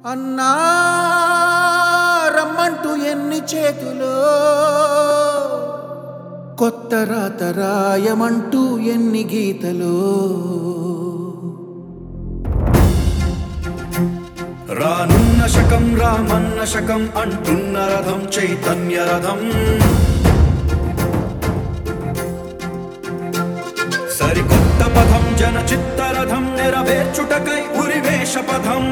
అన్నా రమ్మంటూ ఎన్ని చేతులో కొత్త రాత రాయమంటూ ఎన్ని గీతలో రానున్న శకం రామన్న శకం అంటున్న రథం చైతన్య రథం సరికొత్త పథం జన చిత్తరథం నెరవేర్చుటకై ఉరివేష పథం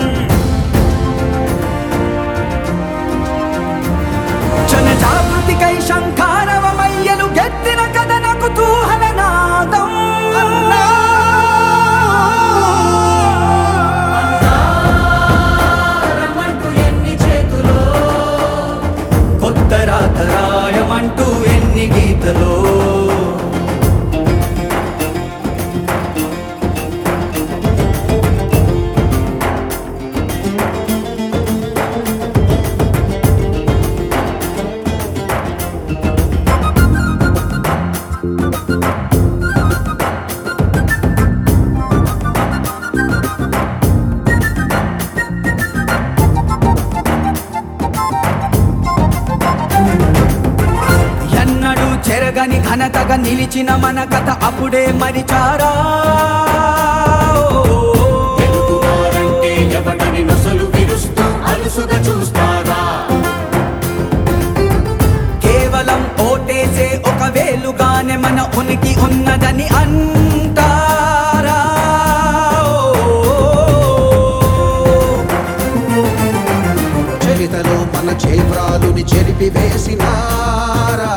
జన జాగృతికై శంఖారవమయ్యలు గెత్తిన కథన కుతూహల నాదం కొత్త రాత రాయమంటూ ఎన్ని గీతలో చెరగని ఘనతగా నిలిచిన మన కథ అప్పుడే మరిచారా ఎవడని నొసలు విరుస్తూ అలుసుగా చూస్తారా కేవలం ఓటేసే ఒక వేలుగానే మన ఉనికి ఉన్నదని అంటారా చరితలో మన చేవ్రాలుని చెరిపి వేసినారా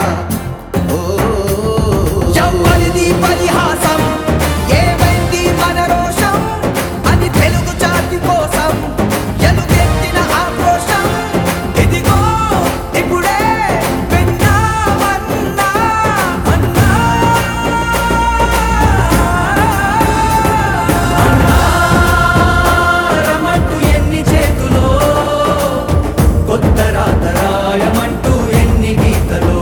ఎవరిది పరిహాసం ఏమైంది మన రోషం అది తెలుగు జాతి కోసం ఎలుగెత్తిన ఆక్రోశం ఇదిగో ఇప్పుడే విన్నామన్నా అన్నా రమ్మంటూ ఎన్ని చేతులో కొత్త రాత రాయమంటూ ఎన్ని గీతలో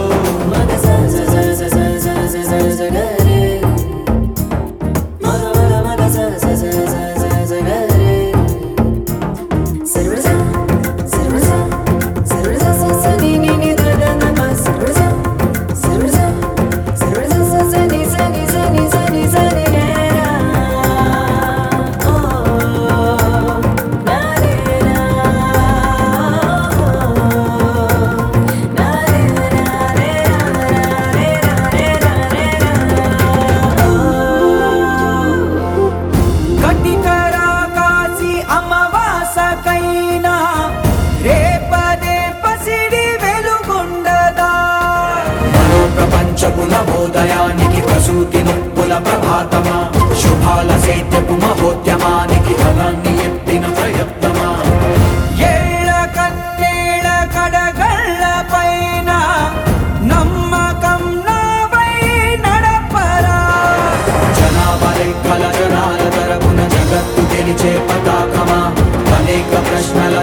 నవోదయానికి ప్రసూతి నొప్పుల ప్రభాతమా శుభాల సేద్యపు మహోద్యమానికి ఫలాన్ని ఎత్తిన ప్రయత్నమా ఏళ్ళ కన్నేళ్ళ కడగళ్ళ పైన నమ్మకం నాపై నడపరా జనాభా లెక్కల జనాల తరపున జగత్తు గెలిచే పతాకమా అనేక ప్రశ్నల